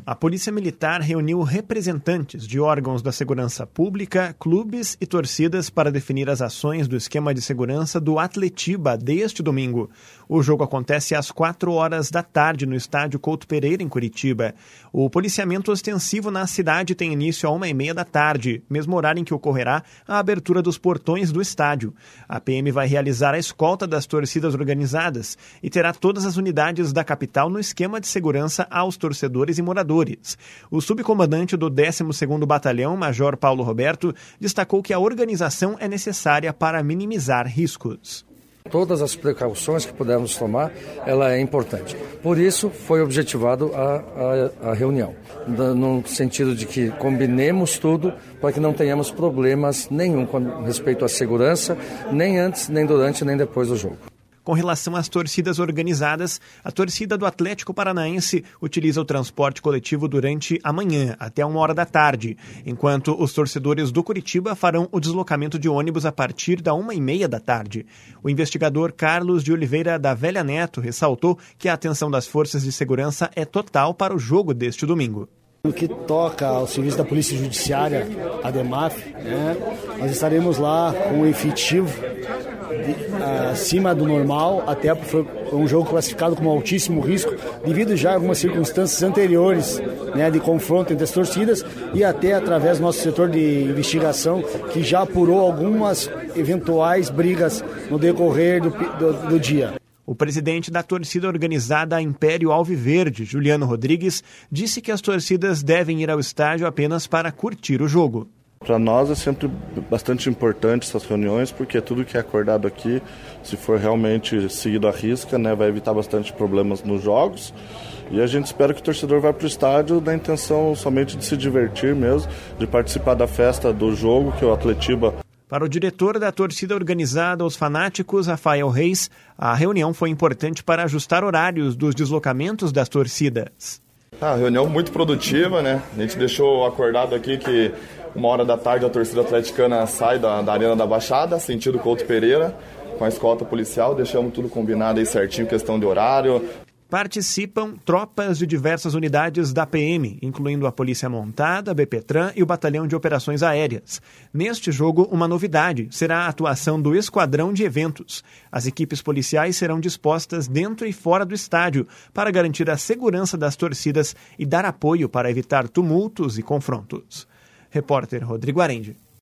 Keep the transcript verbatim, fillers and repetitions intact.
A Polícia Militar reuniu representantes de órgãos da segurança pública, clubes e torcidas para definir as ações do esquema de segurança do Atletiba deste domingo. O jogo acontece às quatro horas da tarde no estádio Couto Pereira, em Curitiba. O policiamento ostensivo na cidade tem início a uma e meia da tarde, mesmo horário em que ocorrerá a abertura dos portões do estádio. A P M vai realizar a escolta das torcidas organizadas e terá todas as unidades da capital no esquema de segurança aos torcedores e moradores. O subcomandante do décimo segundo Batalhão, Major Paulo Roberto, destacou que a organização é necessária para minimizar riscos. Todas as precauções que pudermos tomar, ela é importante. Por isso, foi objetivado a, a, a reunião, no sentido de que combinemos tudo para que não tenhamos problemas nenhum com respeito à segurança, nem antes, nem durante, nem depois do jogo. Com relação às torcidas organizadas, a torcida do Atlético Paranaense utiliza o transporte coletivo durante a manhã, até uma hora da tarde, enquanto os torcedores do Curitiba farão o deslocamento de ônibus a partir da uma e meia da tarde. O investigador Carlos de Oliveira da Velha Neto ressaltou que a atenção das forças de segurança é total para o jogo deste domingo. No que toca ao serviço da Polícia Judiciária, a DEMAF, né, nós estaremos lá com o efetivo de, acima do normal, até porque foi um jogo classificado como altíssimo risco, devido já a algumas circunstâncias anteriores, né, de confronto entre as torcidas e até através do nosso setor de investigação, que já apurou algumas eventuais brigas no decorrer do, do, do dia. O presidente da torcida organizada Império Alviverde, Juliano Rodrigues, disse que as torcidas devem ir ao estádio apenas para curtir o jogo. Para nós é sempre bastante importante essas reuniões, porque tudo que é acordado aqui, se for realmente seguido à risca, né, vai evitar bastante problemas nos jogos. E a gente espera que o torcedor vá para o estádio na intenção somente de se divertir mesmo, de participar da festa do jogo, que é o Atletiba. Para o diretor da torcida organizada Os Fanáticos, Rafael Reis, a reunião foi importante para ajustar horários dos deslocamentos das torcidas. Ah, reunião muito produtiva, né? A gente deixou acordado aqui que uma hora da tarde a torcida atleticana sai da, da Arena da Baixada, sentido Couto Pereira, com a escolta policial. Deixamos tudo combinado aí certinho, questão de horário. Participam tropas de diversas unidades da P M, incluindo a Polícia Montada, a BPTran e o Batalhão de Operações Aéreas. Neste jogo, uma novidade será a atuação do Esquadrão de Eventos. As equipes policiais serão dispostas dentro e fora do estádio para garantir a segurança das torcidas e dar apoio para evitar tumultos e confrontos. Repórter Rodrigo Arendi.